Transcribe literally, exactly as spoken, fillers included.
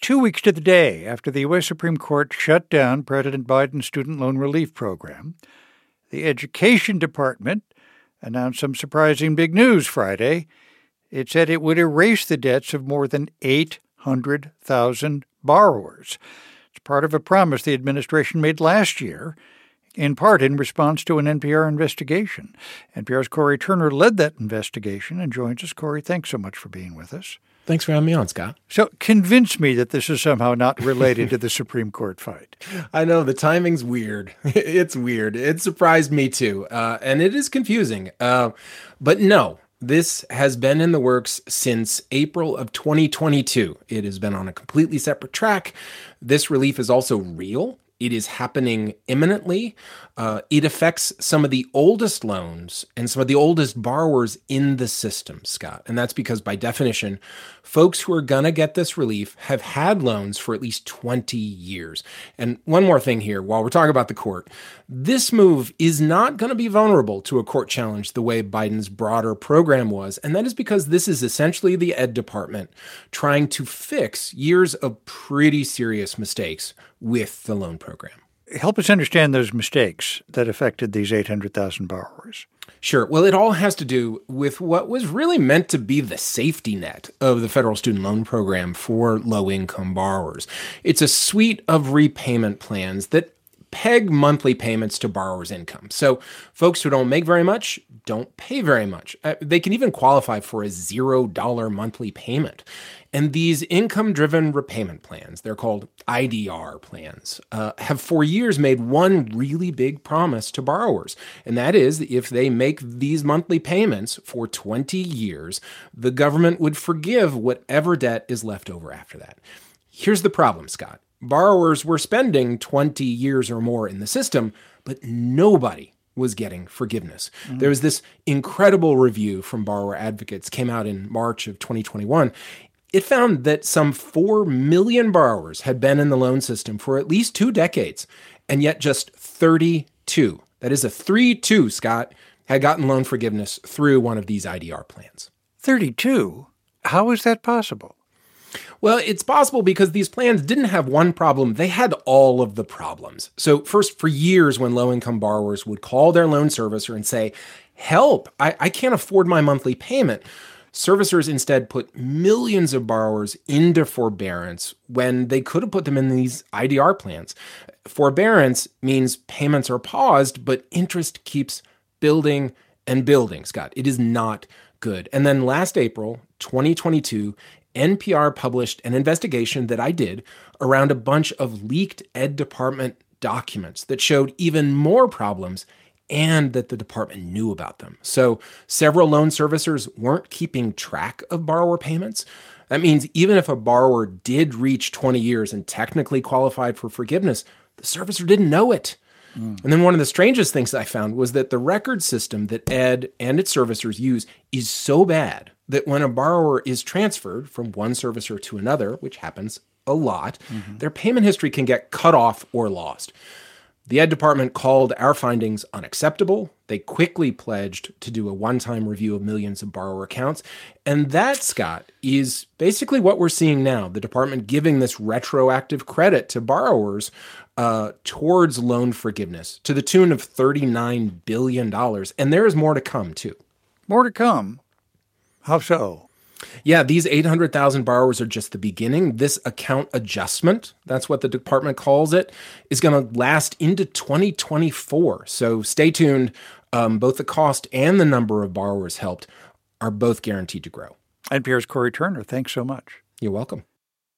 two weeks to the day after the U S Supreme Court shut down President Biden's student loan relief program, the Education Department announced some surprising big news Friday. It said it would erase the debts of more than eight hundred thousand borrowers. It's part of a promise the administration made last year, in part in response to an N P R investigation. N P R's Cory Turner led that investigation and joins us. Cory, thanks so much for being with us. Thanks for having me on, Scott. So convince me that this is somehow not related to the Supreme Court fight. I know, the timing's weird. It's weird. It surprised me too, uh, and it is confusing. Uh, but no, this has been in the works since April of twenty twenty-two. It has been on a completely separate track. This relief is also real. It is happening imminently. Uh, it affects some of the oldest loans and some of the oldest borrowers in the system, Scott. And that's because, by definition, folks who are going to get this relief have had loans for at least twenty years. And one more thing here, while we're talking about the court, this move is not going to be vulnerable to a court challenge the way Biden's broader program was. And that is because this is essentially the Ed Department trying to fix years of pretty serious mistakes with the loan program. Help us understand those mistakes that affected these eight hundred thousand borrowers. Sure. Well, it all has to do with what was really meant to be the safety net of the federal student loan program for low-income borrowers. It's a suite of repayment plans that peg monthly payments to borrowers' income. So folks who don't make very much don't pay very much. Uh, they can even qualify for a zero dollar monthly payment. And these income-driven repayment plans, they're called I D R plans, uh, have for years made one really big promise to borrowers. And that is that if they make these monthly payments for twenty years, the government would forgive whatever debt is left over after that. Here's the problem, Scott. Borrowers were spending twenty years or more in the system, but nobody was getting forgiveness. Mm-hmm. There was this incredible review from borrower advocates, came out in March of twenty twenty-one. It found that some four million borrowers had been in the loan system for at least two decades, and yet just thirty-two, that is a three two, Scott, had gotten loan forgiveness through one of these I D R plans. thirty-two? How is that possible? Well, it's possible because these plans didn't have one problem. They had all of the problems. So first, for years, when low-income borrowers would call their loan servicer and say, help, I, I can't afford my monthly payment, servicers instead put millions of borrowers into forbearance when they could have put them in these I D R plans. Forbearance means payments are paused, but interest keeps building and building, Scott. It is not good. And then last April, twenty twenty-two, N P R published an investigation that I did around a bunch of leaked Ed Department documents that showed even more problems and that the department knew about them. So several loan servicers weren't keeping track of borrower payments. That means even if a borrower did reach twenty years and technically qualified for forgiveness, the servicer didn't know it. Mm. And then one of the strangest things I found was that the record system that Ed and its servicers use is so bad that when a borrower is transferred from one servicer to another, which happens a lot, mm-hmm. their payment history can get cut off or lost. The Ed Department called our findings unacceptable. They quickly pledged to do a one-time review of millions of borrower accounts. And that, Scott, is basically what we're seeing now. The department giving this retroactive credit to borrowers uh, towards loan forgiveness to the tune of thirty-nine billion dollars. And there is more to come, too. More to come? How so? Yeah, these eight hundred thousand borrowers are just the beginning. This account adjustment, that's what the department calls it, is going to last into twenty twenty-four. So stay tuned. Um, both the cost and the number of borrowers helped are both guaranteed to grow. N P R's Cory Turner, thanks so much. You're welcome.